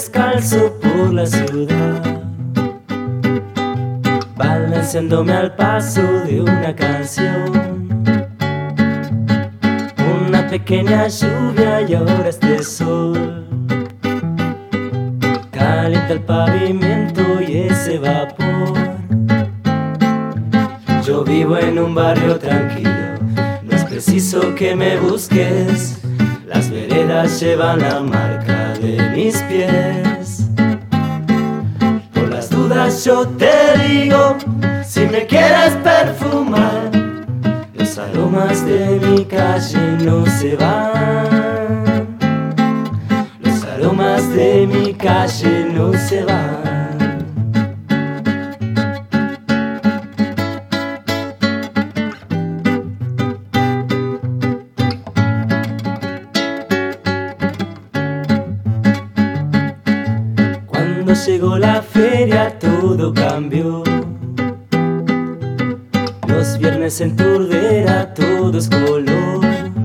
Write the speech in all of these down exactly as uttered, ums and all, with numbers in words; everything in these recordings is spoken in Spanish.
descalzo por la ciudad, balanceándome al paso de una canción. Una pequeña lluvia y ahora este sol calienta el pavimento y ese vapor. Yo vivo en un barrio tranquilo, no es preciso que me busques. Las veredas llevan la marca de mis pies. Por las dudas yo te digo, si me quieres perfumar, los aromas de mi calle no se van. Los aromas de mi calle no se van. Cuando llegó la feria todo cambió. Los viernes en Turdera todo es color.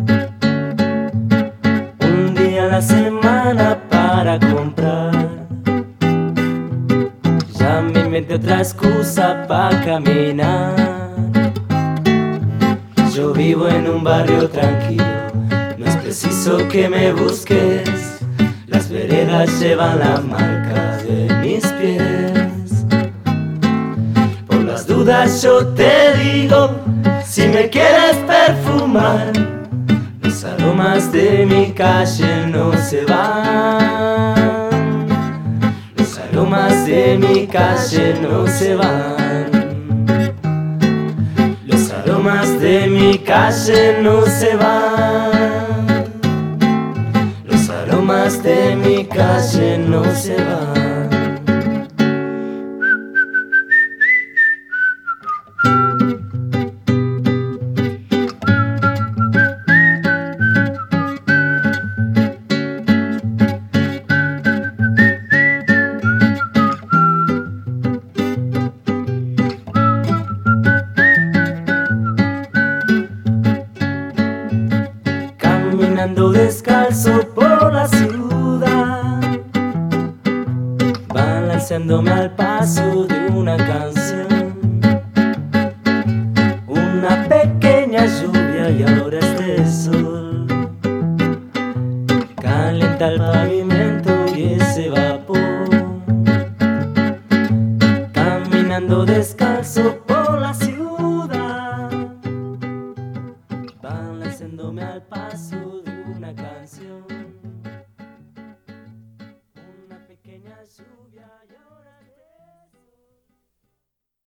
Un día a la semana para comprar. Ya me inventé otra excusa para caminar. Yo vivo en un barrio tranquilo, no es preciso que me busques. Las veredas llevan la marca de mis pies. Por las dudas yo te digo, si me quieres perfumar, los aromas de mi calle no se van. Los aromas de mi calle no se van. Los aromas de mi calle no se van. Los aromas de mi calle no se van. Caminando descalzo por la ciudad, balanceándome al paso de una canción. Una pequeña lluvia y ahora este sol calienta el pavimento y ese va